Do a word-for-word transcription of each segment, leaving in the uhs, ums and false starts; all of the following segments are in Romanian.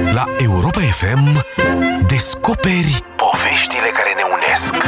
La Europa F M descoperi poveștile care ne unesc.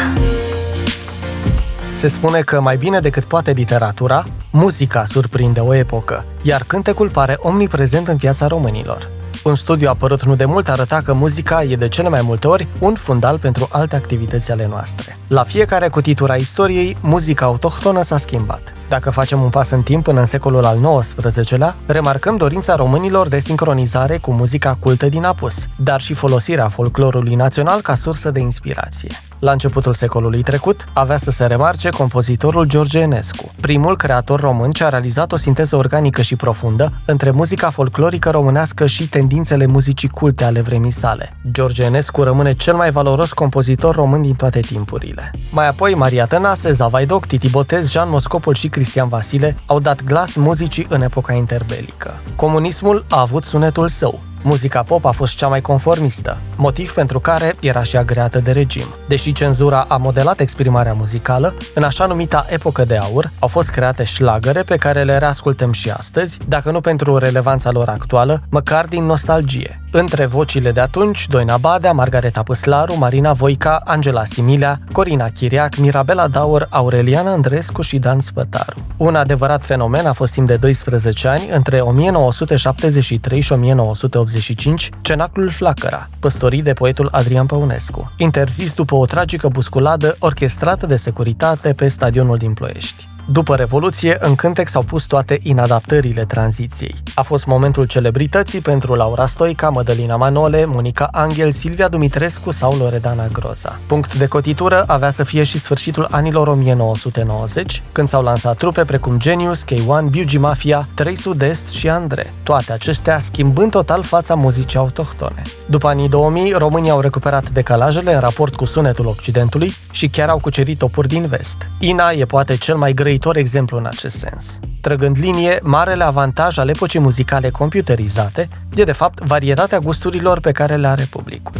Se spune că mai bine decât poate literatura, muzica surprinde o epocă, iar cântecul pare omniprezent în viața românilor. Un studiu apărut nu de mult arăta că muzica e de cele mai multe ori un fundal pentru alte activități ale noastre. La fiecare cutitură a istoriei, muzica autohtonă s-a schimbat. Dacă facem un pas în timp până în secolul al nouăsprezecelea, remarcăm dorința românilor de sincronizare cu muzica cultă din apus, dar și folosirea folclorului național ca sursă de inspirație. La începutul secolului trecut, avea să se remarce compozitorul George Enescu, primul creator român ce a realizat o sinteză organică și profundă între muzica folclorică românească și tendințele muzicii culte ale vremii sale. George Enescu rămâne cel mai valoros compozitor român din toate timpurile. Mai apoi, Maria Tănase, Zavaidoc, Titi Botez, Jean Moscopol și Cristian Vasile au dat glas muzicii în epoca interbelică. Comunismul a avut sunetul său. Muzica pop a fost cea mai conformistă, motiv pentru care era și agreată de regim. Deși cenzura a modelat exprimarea muzicală, în așa numita epocă de aur au fost create șlagăre pe care le reascultăm și astăzi, dacă nu pentru relevanța lor actuală, măcar din nostalgie. Între vocile de atunci, Doina Badea, Margareta Păslaru, Marina Voica, Angela Similea, Corina Chiriac, Mirabela Daur, Aureliana Andrescu și Dan Spătaru. Un adevărat fenomen a fost timp de doisprezece ani, între o mie nouă sute șaptezeci și trei și o mie nouă sute optzeci și cinci, Cenaclul Flacăra, păstorit de poetul Adrian Păunescu, interzis după o tragică busculadă orchestrată de securitate pe stadionul din Ploiești. După Revoluție, în cântec s-au pus toate inadaptările tranziției. A fost momentul celebrității pentru Laura Stoica, Mădălina Manole, Monica Angel, Silvia Dumitrescu sau Loredana Groza. Punct de cotitură avea să fie și sfârșitul anilor o mie nouă sute nouăzeci, când s-au lansat trupe precum Genius, K unu, Biugi Mafia, trei Sud-Est și Andre, toate acestea schimbând total fața muzicii autohtone. După anii două mii, românii au recuperat decalajele în raport cu sunetul Occidentului și chiar au cucerit topuri din vest. Ina e poate cel mai grăitor exemplu în acest sens. Trăgând linie, marele avantaj al epocii muzicale computerizate e de fapt varietatea gusturilor pe care le are publicul.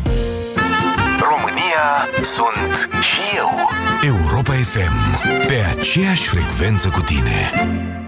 România sunt și eu. Europa F M, pe aceeași frecvență cu tine.